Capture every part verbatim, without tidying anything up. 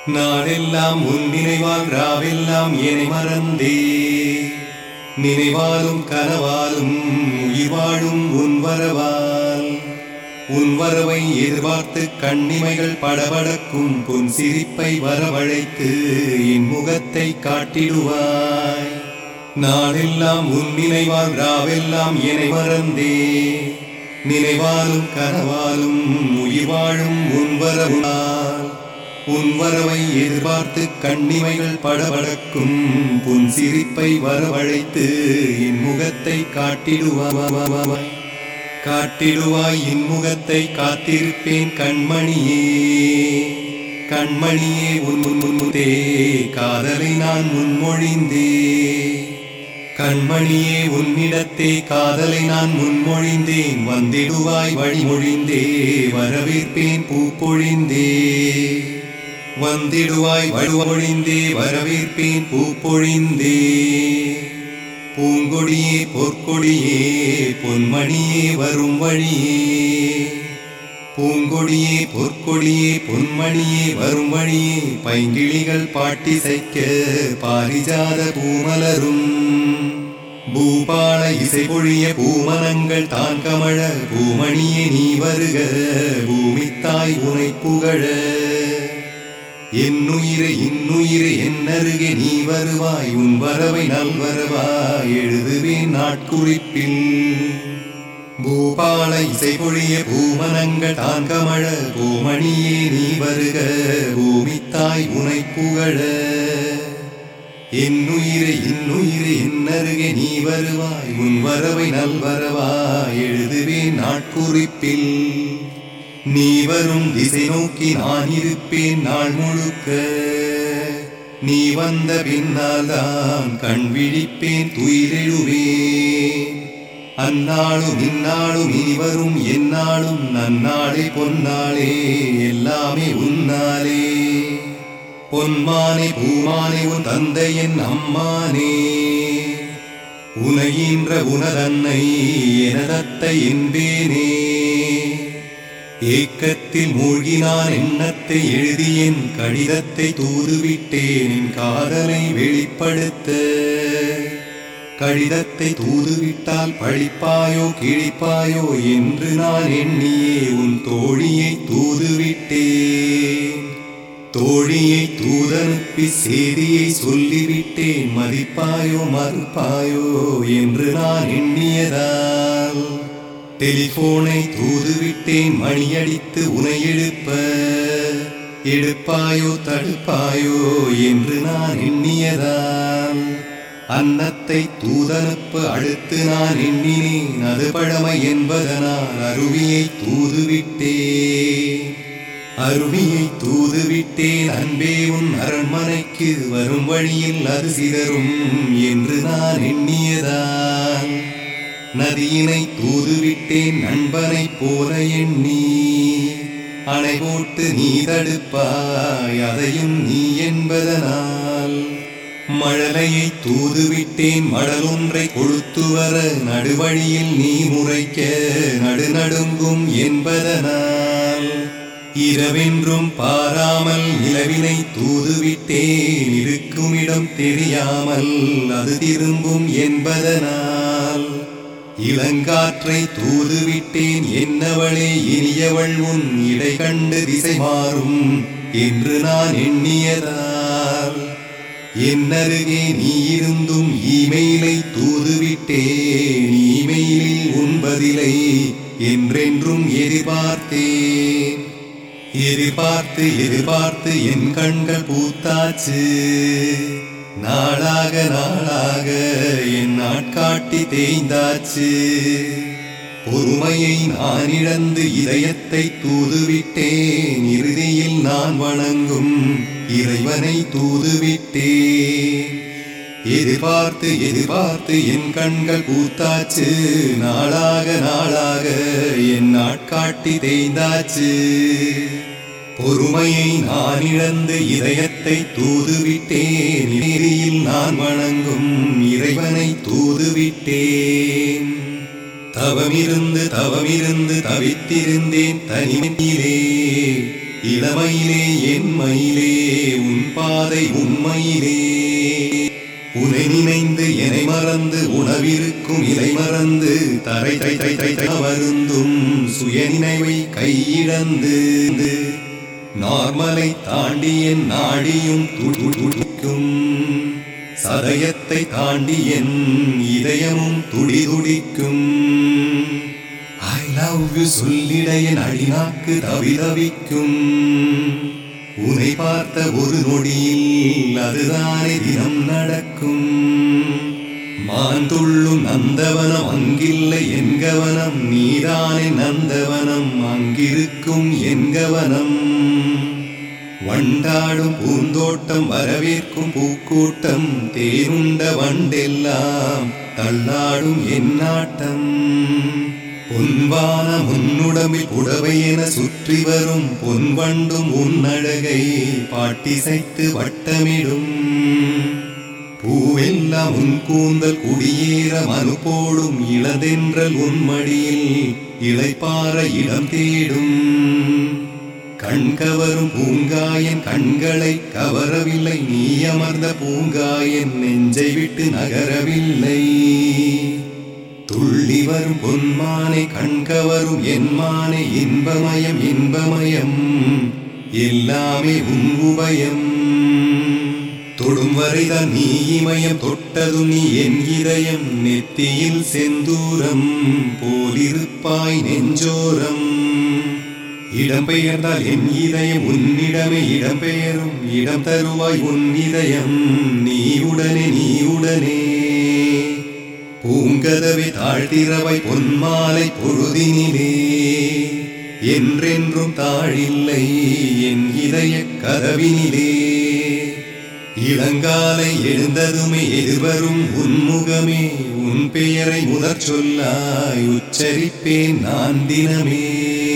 நாளெல்லாம் உன் நினைவால் ராவெல்லாம் என்னை மறந்தே நினைவாலும் கனவாலும் உயிர் வாழும் உன் வரவால் உன் வரவை எதிர்பார்த்து கண்ணிமைகள் படபடக்கும் பொன் சிரிப்பை வரவழைத்து என் முகத்தை காட்டிடுவாய். நாளெல்லாம் உன் நினைவால் ராவெல்லாம் என்னை மறந்தே நினைவாலும் கனவாலும் உயிர் வாழும் உன் வரவால் உன் வரவை எதிர்பார்த்து கண்ணிமைகள் படபடக்கும் பொன் சிரிப்பை வரவழைத்து என் முகத்தை காட்டிடுவாய் காட்டிடுவாய் என் முகத்தை காத்திருப்பேன் கண்மணியே கண்மணியே உன் முன்முதே காதலை நான் முன்மொழிந்தே கண்மணியே உன்னிடத்தே காதலை நான் முன்மொழிந்தேன் வந்திடுவாய் வழிமொழிந்தே வரவேற்பேன் பூ பொழிந்தே வந்திடுவாய் வழிமொழிந்தே வரவேற்பேன் பூ பொழிந்தே பூங்கொடியே பொற்கொடியே பொன்மணியே வரும் வழியே பூங்கொடியே பொற்கொடியே பொன்மணியே வரும் வழியே பைங்கிளிகள் பாட்டிசைக்க பாரிஜாத பூமலரும் பூபால இசை பொழிய பூமனங்கள் தான் கமழ பூமணியே நீ வருக பூமித்தாய் உனை புகழ என்னுயிரை இன்னுயிரை என்னருகே நீ வருவாய் உன் வரவை நல்வரவாய் எழுதுவேன் நாட்குறிப்பில் பூபால இசை பொழிய பூமனங்கள் தான் கமழ பூமணியே நீ வருக பூமித்தாய் உனை புகழ என்னுயிரை இன்னுயிரை என்னருகே நீ வருவாய் உன் வரவை நல்வரவாய் எழுதுவேன் நாட்குறிப்பில் நீ வரும் திசை நோக்கி நான் இருப்பேன் நாள் முழுக்க நீ வந்த பின்னால் தான் கண் விழிப்பேன் துயிலெழுவேன் அந்நாளும் இந்நாளும் இனி வரும் எந்நாளும் நன்னாளே பொன்னாளே எல்லாமே உன்னாலே பொன்மானே பூமானே உன் தந்தை என் அம்மானே உனையின்ற உனதன்னை எனதத்தை என்பேனே ஏக்கத்தில் மூழ்கினான் எண்ணத்தை எழுதி என் கடிதத்தை தூதுவிட்டேன் என் காதலை வெளிப்படுத்த கடிதத்தை தூதுவிட்டால் பழிப்பாயோ கிழிப்பாயோ என்று நான் எண்ணியே உன் தோழியை தூதுவிட்டேன் தோழியை தூதனுப்பி செய்தியை சொல்லிவிட்டேன் மதிப்பாயோ மறுப்பாயோ என்று நான் எண்ணியதால் டெலிபோனை தூதுவிட்டேன் மணியடித்து உனை எழுப்ப எடுப்பாயோ தடுப்பாயோ என்று நான் எண்ணியதால் அன்னத்தை தூதனுப்பு அடுத்து நான் எண்ணினேன் அது பழமை என்பதனால் அருவியை தூதுவிட்டேன் அருவியை தூதுவிட்டேன் அன்பே உன் அரண்மனைக்கு வரும் வழியில் அது சிதறும் என்று நான் எண்ணியதால் நதியினை தூதுவிட்டேன் நண்பனை போல எண்ணி அணை போட்டு நீ தடுப்பாய் அதையும் நீ என்பதனால் மழலையை தூதுவிட்டேன் மடலொன்றை கொழுத்து வர நடுவழியில் நீ முறைக்க நடுநடுங்கும் என்பதனால் இரவென்றும் பாராமல் நிலவினை தூதுவிட்டேன் இருக்குமிடம் தெரியாமல் அது திரும்பும் என்பதனால் இளங்காற்றை தூதுவிட்டேன் என்னவளே இனியவள் உன் இடை கண்டு திசை மாறும் என்று நான் எண்ணியதால் என்னருகே நீ இருந்தும் இமெயிலை தூதுவிட்டேன் இமெயிலில் உன் பதிலை என்றென்றும் எதிர்பார்த்தேன் எதிர்பார்த்து எதிர்பார்த்து என் கண்கள் பூத்தாச்சு நாளாக நாளாக என் நாட்காட்டி தேய்ந்தாச்சு பொறுமையை நான் இழந்து இதயத்தை தூதுவிட்டேன் இறுதியில் நான் வணங்கும் இறைவனை தூதுவிட்டேன் எதிர்பார்த்து எதிர்பார்த்து என் கண்கள் பூத்தாச்சு நாளாக நாளாக என் நாட்காட்டி தேய்ந்தாச்சு பொறுமையை நான் இழந்து இதயத்தை தூதுவிட்டேன் இறுதியில் நான் வணங்கும் இறைவனை தூதுவிட்டேன் தவமிருந்து தவமிருந்து தவித்திருந்தேன் தனிமையிலே இளமையிலே என் மயிலே உன் பாதை உண்மையிலே உனை நினைந்து என்னை மறந்து உணவிருக்கும் இலை மறந்து தரை தை தை தை தை வருந்தும் சுய நினைவை கையிழந்து நார்மலை தாண்டி என் நாடியும் துடிக்கும் சதயத்தை தாண்டி என் இதயமும் துடிதுடிக்கும் I love you சொல்லிட என் அடிநாக்கு தவிதவிக்கும் உன்னை பார்த்த ஒரு நொடியில் அதுதானே தினம் நடக்கும் மான் துள்ளும் நந்தவனம் அங்கில்லை என் கவனம் நீதானே நந்தவனம் அங்கிருக்கும் என் கவனம் வண்டாடும் பூந்தோட்டம் வரவேற்கும் பூக்கூட்டம் தேனுண்ட வண்டெல்லாம் தள்ளாடும் என் நாட்டம் பொன்வான முன்னுடம்பில் புடவை என சுற்றி வரும் பொன்வண்டும் உன்னழகை பாட்டிசைத்து வட்டமிடும் பூவெல்லாம் உன் கூந்தல் குடியேற மனு போடும் இளதென்றல் உன்மடியில் இளைப்பாற இடம் தேடும் கண்கவரும் பூங்காயன் கண்களை கவரவில்லை நீ அமர்ந்த பூங்காயன் நெஞ்சை விட்டு நகரவில்லை துள்ளி வரும் பொன்மானை கண்கவரும் என் மானை இன்பமயம் இன்பமயம் எல்லாமே உன் உபயம் தொடும் வரைதான் நீ இமயம் தொட்டதும் நீ என் இதயம் நெத்தியில் செந்தூரம் போலிருப்பாய் நெஞ்சோரம் இடம்பெயர்ந்தால் என் இதயம் உன்னிடமே இடம்பெயரும் இடம் தருவாய் உன் இதயம் நீ உடனே நீ உடனே பூங்கதவை தாழ்த்திரவை பொன்மாலை பொழுதினிலே என்றென்றும் தாழில்லை என் இதய கதவினிலே இளங்காலை எழுந்ததுமே எதிர்வரும் உன்முகமே உன் பெயரை முதற் சொல்லாய் உச்சரிப்பேன் நான் தினமே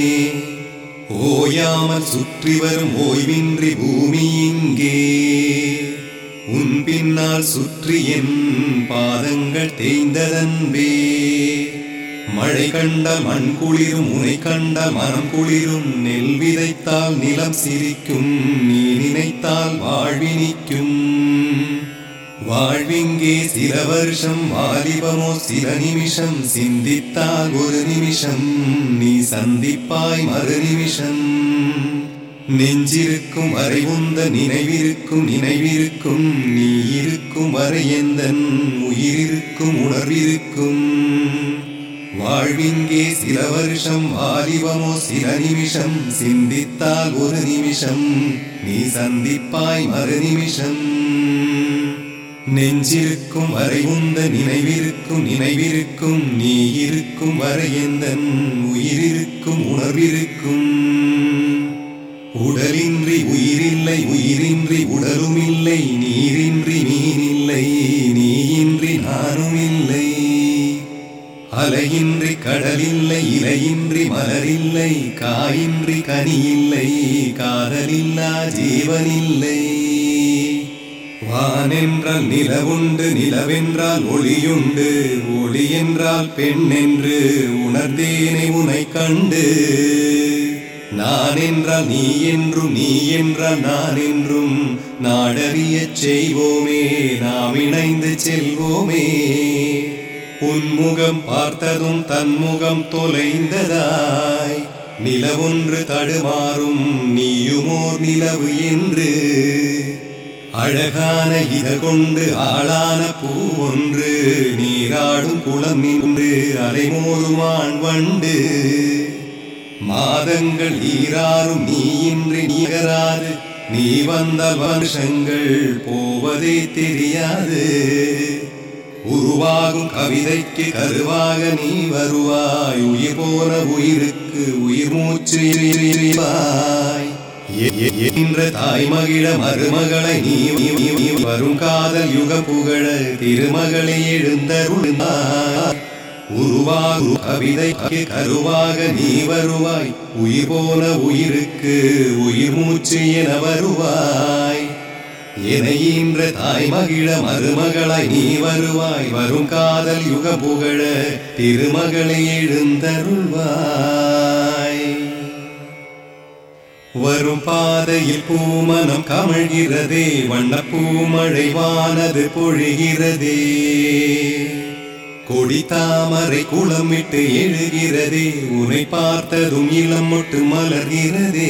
ஓயாமல் சுற்றி வரும் ஓய்வின்றி பூமி இங்கே உன் பின்னால் சுற்றி என் பாதங்கள் தேய்ந்ததன்பே மழை கண்டால் மண் குளிரும் உனை கண்டால் மனம் குளிரும் நெல் விதைத்தால் நிலம் சிரிக்கும் நீ நினைத்தால் வாழ்வினிக்கும் வாழ்விங்கே சில வருஷம் வாலிபமோ சில நிமிஷம் சிந்தித்தால் ஒரு நிமிஷம் நீ சந்திப்பாய் மறு நிமிஷம் நெஞ்சிருக்கும் வரை உந்த நினைவிருக்கும் நினைவிருக்கும் நீ இருக்கும் வரை எந்தன் உயிரிருக்கும் உணர்விருக்கும் வாழ்விங்கே சில வருஷம் வாலிபமோ சில நிமிஷம் சிந்தித்தால் ஒரு நிமிஷம் நீ சந்திப்பாய் மறு நிமிஷம் நெஞ்சிருக்கும் வரை உந்த நினைவிருக்கும் நினைவிருக்கும் நீ இருக்கும் வரை எந்தன் உயிரிருக்கும் உணர்விருக்கும் உடலின்றி உயிரில்லை உயிரின்றி உடலும் இல்லை நீரின்றி மீனில்லை நீயின்றி நானும் இல்லை அலையின்றி கடலில்லை இலையின்றி மலரில்லை காயின்றி கனியில்லை காதலில்லா ஜீவனில்லை வானென்றால் நிலவுண்டு நிலவென்றால் ஒளியுண்டு ஒளி என்றால் பெண் என்று உணர்ந்தேனே உனை கண்டு நான் என்றால் நீ என்றும் நீ என்றால் நான் என்றும் நாடறியச் செய்வோமே நாம் இணைந்து செல்வோமே உன்முகம் பார்த்ததும் தன்முகம் தொலைந்ததாய் நிலவொன்று தடுமாறும் நீயுமோர் நிலவு என்று அழகான இத கொண்டு ஆளான பூ ஒன்று நீராடும் குளம் நின்று அலைமோதுமான் வண்டு மாதங்கள் ஈராறும் நீயின்றி நிகராது நீ வந்த வருஷங்கள் போவதே தெரியாது உருவாகும் கவிதைக்கு கருவாக நீ வருவாய் உயிர் போன உயிருக்கு உயிர் மூச்சு என்ற தாய் மகிழ மருமகளை நீ வரும் காதல் யுக புகழ திருமகளை எழுந்தருளாய் உருவாகும் கவிதைக்கு கருவாக நீ வருவாய் உயிர் போன உயிருக்கு உயிர் மூச்சு என வருவாய் எனையின்ற தாய் மகிழ மருமகளாய் நீ வருவாய் வரும் காதல் யுக புகழ திருமகளை எழுந்தருள்வாய். வரும் பாதையில் பூமனம் கமழ்கிறதே, வண்ணப்பூமழை வானது பொழிகிறதே. கொடி தாமரை குளமிட்டு எழுகிறதே, உன்னை பார்த்ததும் இளம் மொட்டு மலர்கிறதே.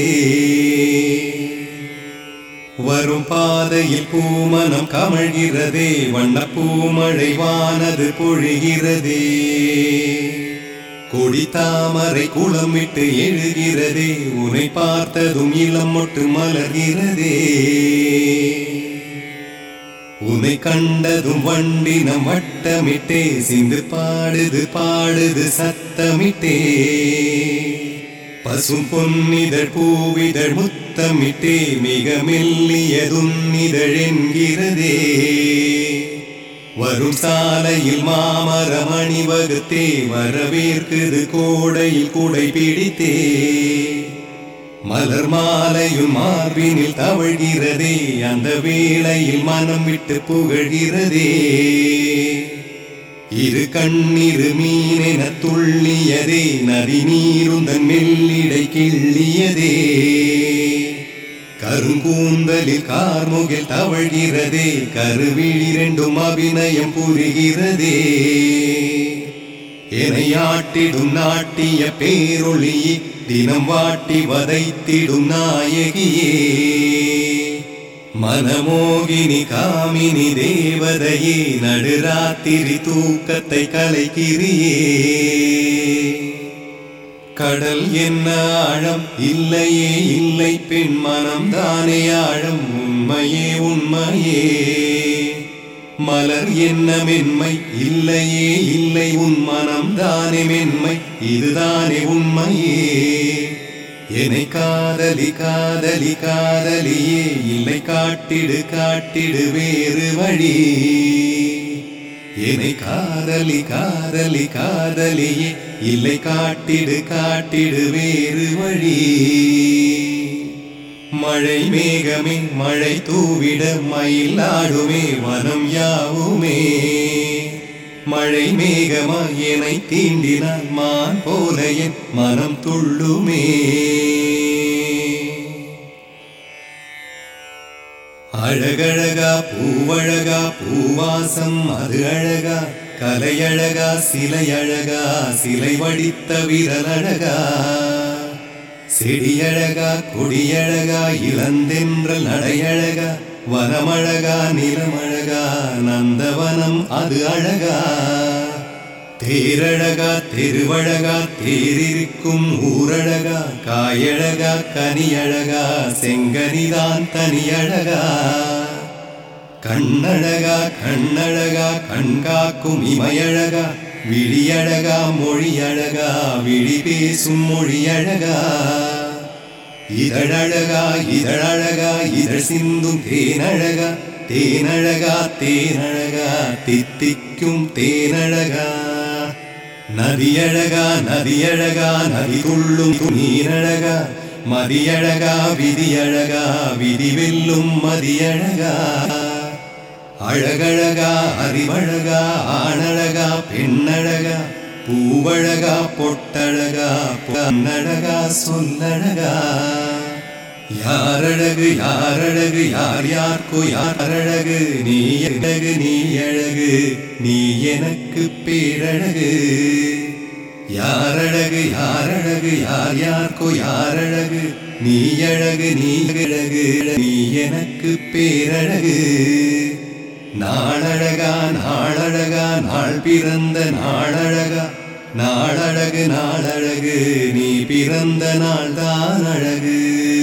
வரும் பாதையில் பூமனம் கமழ்கிறதே, வண்ணப்பூமழை வானது பொழிகிறதே. கொடி தாமரை குளமிட்டு எழுகிறதே, உன்னை பார்த்ததும் இளம் மொட்டு மலர்கிறதே. உன்னை கண்டதும் வண்டினம் வட்டமிட்டே, சிந்து பாடுது பாடுது சத்தமிட்டே. பசும் பொன்னிதழ் பூவிதழ் முத்தமிட்டே, மிக மெல்லியதுன்னிதழ் என்கிறதே. வரும் சாலையில் மாமரம் அணிவகுத்தே, வரவேற்குது கோடையில் குடை பிடித்தே. மலர் மாலையும் மார்பினில் தவழ்கிறதே, அந்த வேளையில் மனம் விட்டு புகழ்கிறதே. இரு கண்ணிரு மீனென துள்ளியதே, நதி நீருந்தன் மெல்லிடை கிள்ளியதே. கருங்கூந்தலில் கார்முகில் தவழ்கிறதே, கருவிழிரண்டும் அபிநயம் புரிகிறதே. எனையாட்டிடும் நாட்டிய பேரொளியே, தினம் வாட்டி வதைத்திடும் நாயகியே. மனமோகினி காமினி தேவதையே, நடுராத்திரி தூக்கத்தை கலைக்கிறியே. கடல் என்ன ஆழம், இல்லையே இல்லை பெண் மனம் தானே ஆழம், உண்மையே உண்மையே. மலர் என்ன மென்மை, இல்லையே இல்லை உன் மனம் தானே மென்மை, இதுதானே உண்மையே. என்னை காதலி காதலி காதலியே, இல்லை காட்டிடு காட்டிடு வேறு வழி. என்னை காதலி காதலி காதலியே, இல்லை காட்டிடு காட்டிடு வேறு வழி. மழை மேகமே மழை தூவிட மயில் ஆடுமே வனம் யாவுமே. மழை மேகமா என்னை தீண்டினால் மான் போல என் மனம் துள்ளுமே. அழகழகா பூவழகா பூவாசம் அது அழகா, கலையழகா சிலை அழகா சிலை வடித்த விரல் அழகா. செடியழகா கொடியழகா இளந்தென்றல் நடையழகா, வனமழகா நிலமழகா நந்தவனம் அது அழகா. தேரழகா தெருவழகா தேரிருக்கும் ஊரழகா, காயழகா கனியழகா செங்கனிதான் தனியழகா. கண்ணழகா கண்ணழகா கண்காக்கும் இமையழகா, விழியழகா மொழியழகா விழி பேசும் மொழியழகா. இதழழகா இதழழகா இதழ் சிந்தும் தேனழகா, தேனழகா தேனழகா தித்திக்கும் தேனழகா. நதியழகா நதியழகா நதி துள்ளும் நீரழகா, மதியழகா விதியழகா விதி வெல்லும் மதியழகா. அழகழகா அறிவழகா ஆணழகா பெண்ணழகா, பூவழகா பொட்டழகா பொன்னழகா சொல்லழகா. யாரழகு யாரழகு யார் யார்க்கோ யாரழகு, நீ அழகு நீ அழகு நீ எனக்கு பேரழகு. யாரழகு யாரழகு யார் யார்க்கோ யாரழகு, நீ அழகு நீ அழகு நீ எனக்கு பேரழகு. நாளழகா நாளழகா நாள் பிறந்த நாளழகா, நாளழகு நாளழகு நீ பிறந்த நாள் தான் அழகு.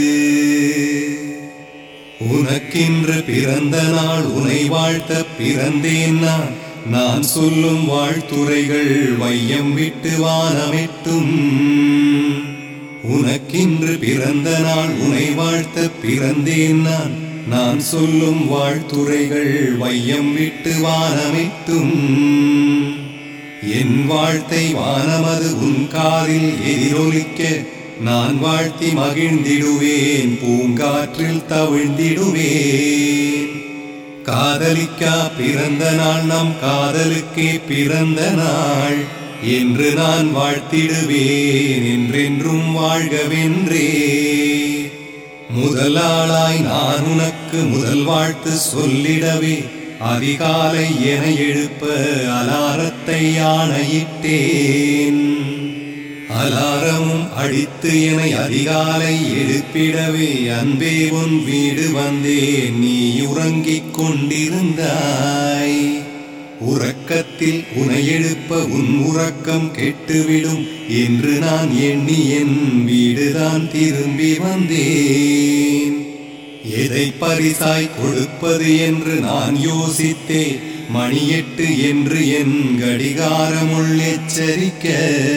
உனக்கின்று பிறந்த நாள் உனை வாழ்த்த பிறந்தேன் நான், நான் சொல்லும் வாழ்த்துரைகள் வையம் விட்டு வானமெட்டும். உனக்கின்று பிறந்த நாள் உனை வாழ்த்த பிறந்தேன் நான், நான் சொல்லும் வாழ்த்துரைகள் வையம் விட்டு வானமெட்டும். என் வாழ்த்தை வானமது உன் காதில் எதிரொலிக்க, நான் வாழ்த்தி மகிழ்ந்திடுவேன் பூங்காற்றில் தவிழ்ந்திடுவேன். காதலிக்கா பிறந்த நாள் நம் காதலுக்கே பிறந்த நாள் என்று நான் வாழ்த்திடுவேன். என்றென்றும் வாழ்கவென்றே முதல் ஆளாய் நான் உனக்கு முதல் வாழ்த்து சொல்லிடவே அதிகாலை என எழுப்ப அலாரத்தை ஆணையிட்டேன். அலாரமும் அடித்து என அதிகாலை எழுப்பிடவே அன்பே உன் வீடு வந்தேன், நீ உறங்கிக் கொண்டிருந்தாய். உறக்கத்தில் உனை எழுப்ப உன் உறக்கம் கெட்டுவிடும் என்று நான் எண்ணி என் வீடுதான் திரும்பி வந்தேன். எதை பரிசாய் கொடுப்பது என்று நான் யோசித்தேன். மணி எட்டு என்று என் கடிகாரமுள் எச்சரிக்க,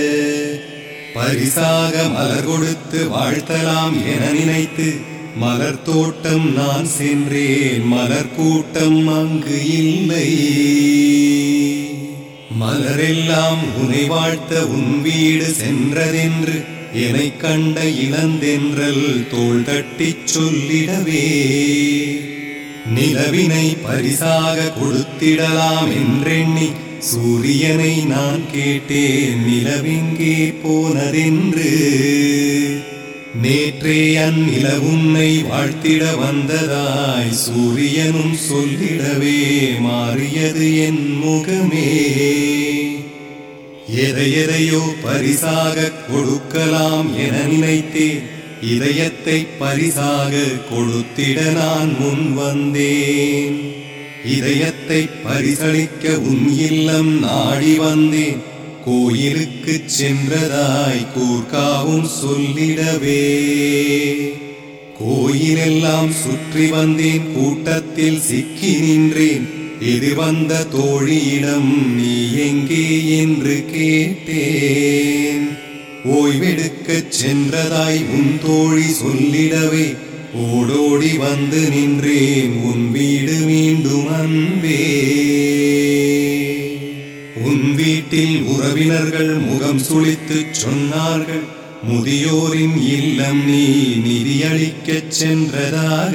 பரிசாக மலர் கொடுத்து வாழ்த்தலாம் என நினைத்து மலர் தோட்டம் நான் சென்றேன். மலர் கூட்டம் அங்கு இல்லை. மலரெல்லாம் உனை வாழ்த்த உன் வீடு சென்றதென்று என்னை கண்ட இளந்தென்றல் தோள் தட்டிச் சொல்லிடவே, நிலவினை பரிசாக கொடுத்திடலாம் என்றெண்ணி சூரியனை நான் கேட்டேன், நிலவெங்கே போனதென்று. நேற்றே அந்நிலவுன்னை வாழ்த்திட வந்ததாய் சூரியனும் சொல்லிடவே மாறியது என் முகமே. எதையெதையோ பரிசாக கொடுக்கலாம் என நினைத்தேன், இதயத்தை பரிசாக கொடுத்திட நான் முன் வந்தேன். இதயத்தை பரிசளிக்க உன் இல்லம் நாடி வந்தேன். கோயிலுக்கு சென்றதாய் கூர்காவும் சொல்லிடவே, கோயிலெல்லாம் சுற்றி வந்தேன். கூட்டத்தில் சிக்கி நின்றேன். எதிர் வந்த தோழியிடம் நீ எங்கே என்று கேட்டேன். ஓய்வெடுக்கச் சென்றதாய் உன் தோழி சொல்லிடவே ஓடோடி வந்து நின்றேன். உன் வீடு மீண்டும் அன்பே. உன் வீட்டில் உறவினர்கள் முகம் சுளித்துச் சொன்னார்கள், முதியோரின் இல்லம் நீ நிதியளிக்கச் சென்றதாக.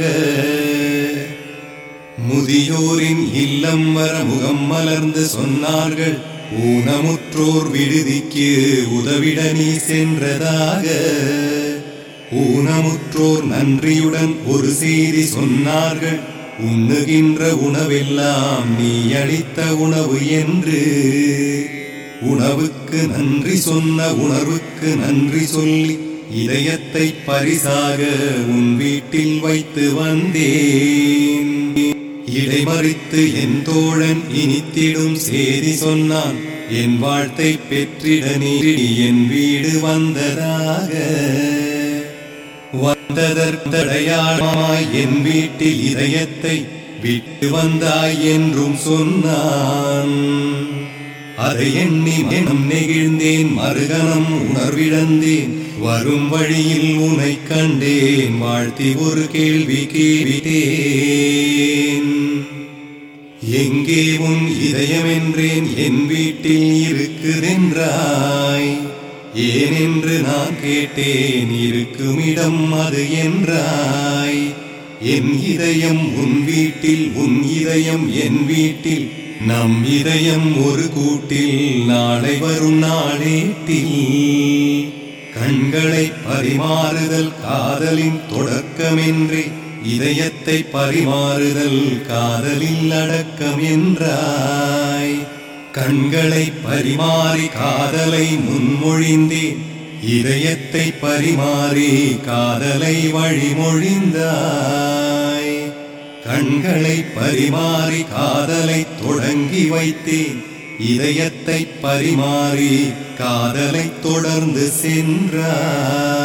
முதியோரின் இல்லம் வர முகம் மலர்ந்து சொன்னார்கள், ஊனமுற்றோர் விடுதிக்கு உதவிட நீ சென்றதாக. ஊனமுற்றோர் நன்றியுடன் ஒரு செய்தி சொன்னார்கள், உண்ணுகின்ற உணவெல்லாம் நீ அளித்த உணவு என்று. உணவுக்கு நன்றி சொன்ன உணர்வுக்கு நன்றி சொல்லி இதயத்தை பரிசாக உன் வீட்டில் வைத்து வந்தேன். இடைமறித்து என் தோழன் இனித்திடும் செய்தி சொன்னான், என் வாழ்த்தை பெற்றிட நீ என் வீடு வந்ததாக. வந்ததற்கடையாளமாய் என் வீட்டில் இதயத்தை விட்டு வந்தாய் என்றும் சொன்னான். அதை எண்ணி மனம் நெகிழ்ந்தேன், மறுகணம் உணர்விழந்தேன். வரும் வழியில் உனை கண்டேன், வாழ்த்தி ஒரு கேள்வி கேட்டேன். எங்கே உன் இதயம் என்றேன், என் வீட்டில் இருக்குதென்றாய். ஏனென்று நான் கேட்டேன், இருக்குமிடம் அது என்றாய். என் இதயம் உன் வீட்டில், உன் இதயம் என் வீட்டில். நம் இதயம் ஒரு கூட்டில், நாளை வரும் நாளேட்டில். கண்களை பரிமாறுதல் காதலின் தொடக்கமென்றே, இதயத்தை பரிமாறுதல் காதலில் அடக்கம் என்றாய். கண்களை பரிமாறி காதலை முன்மொழிந்தேன், இதயத்தை பரிமாறி காதலை வழிமொழிந்தாய். கண்களை பரிமாறி காதலை தொடங்கி வைத்தேன், இதயத்தை பரிமாறி காதலை தொடர்ந்து சென்றாய்.